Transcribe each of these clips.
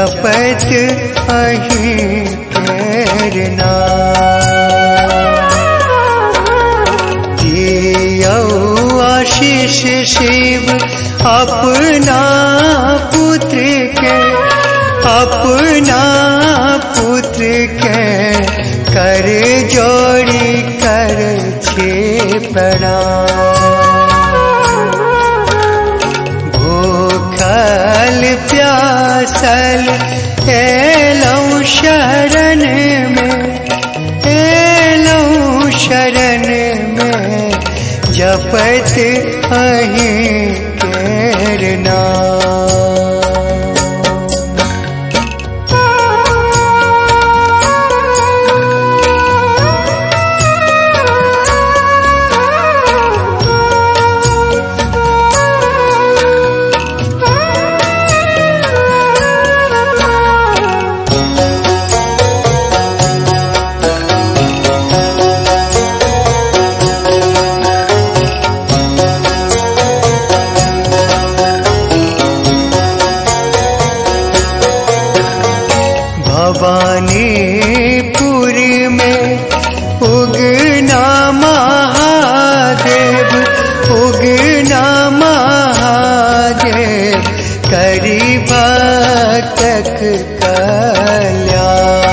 जपत अहीं केर नाम। दियौ आशीष शिव अपना पुत्र के, अपना पुत्र के कर जोड़ी कर छे प्रणाम। भूखल प्यासल एलौं शरण में, एलौं शरण में जपत अहीं केर नाम। भवानीपुर में उगना महादेव, उगना महादेव करी भक्तक कल्याण।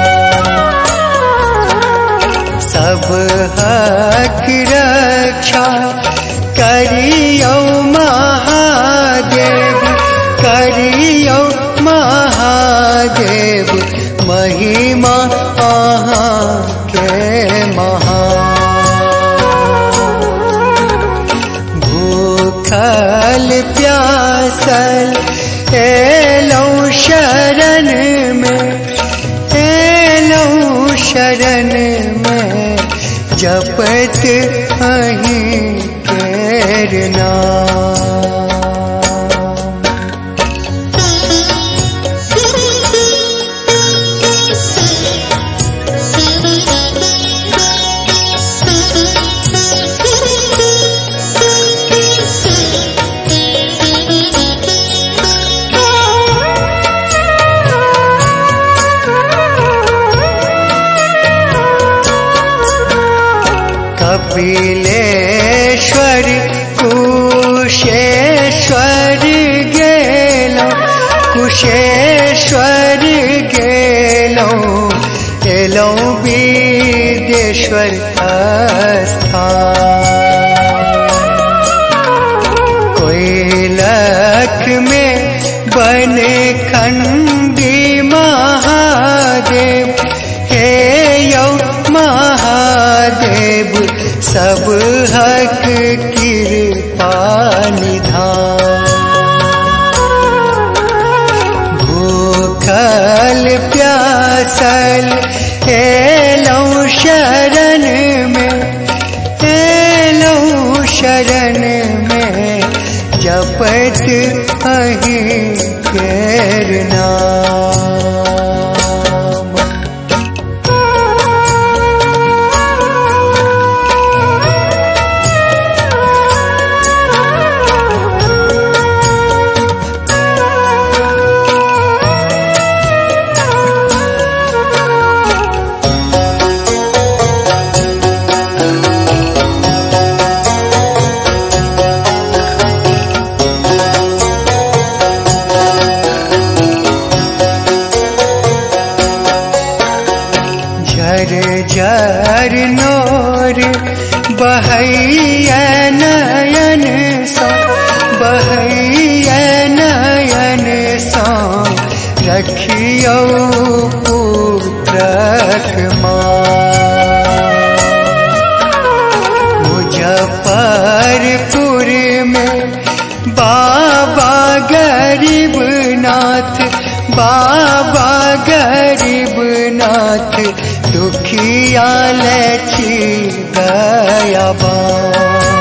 सब हक रक्षा करियो महादेव, करियो महादेव महिमा आहाँ के महान। भूखल प्यासल एलौं शरण में, एलौं शरण में जपत अहीं केर नाम। कपिलेश्वर कुशेश्वर गेलो, कुशेश्वर गेलो एलौं विदेश्वर स्थान। कोयलक में बने खंडी महादेव, हे यौ महादेव सब हक कृपा निधान। भूखल प्यासल एलौं शरण में, एलौं शरण में जपत अहीं केर नाम। झर नोर बहैया नयन सा, बहैया नयन सा रखियो पुत्रक मान। मुजफ्फरपुर में बाबा गरीबनाथ, बाबा गरीबनाथ दुखिया लेछी दयावान।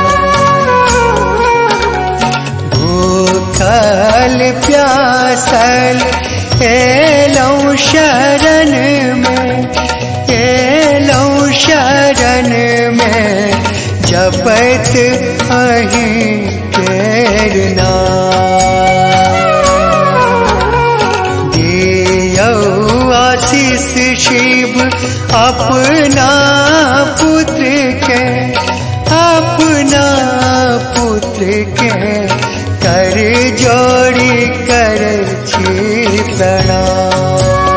भूखल प्यासल एलौं शरण में, एलौं शरण में जपत अहीं केर नाम। अपना पुत्र के, अपना पुत्र के कर जोड़ी कर छी प्रणाम।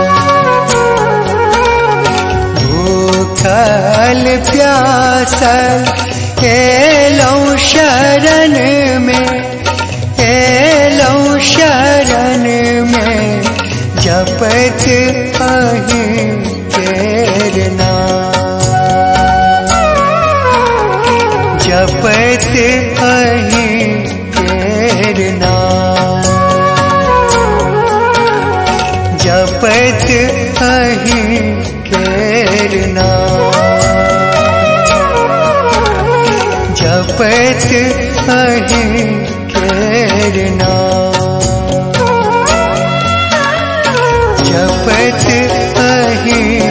भूखल प्यासल एलौं शरण में, एलौं शरण में जपत अहीं केर नाम, जपत अहीं केर नाम, जपत अहीं केर नाम, जपत अहीं केर नाम, जपत अहीं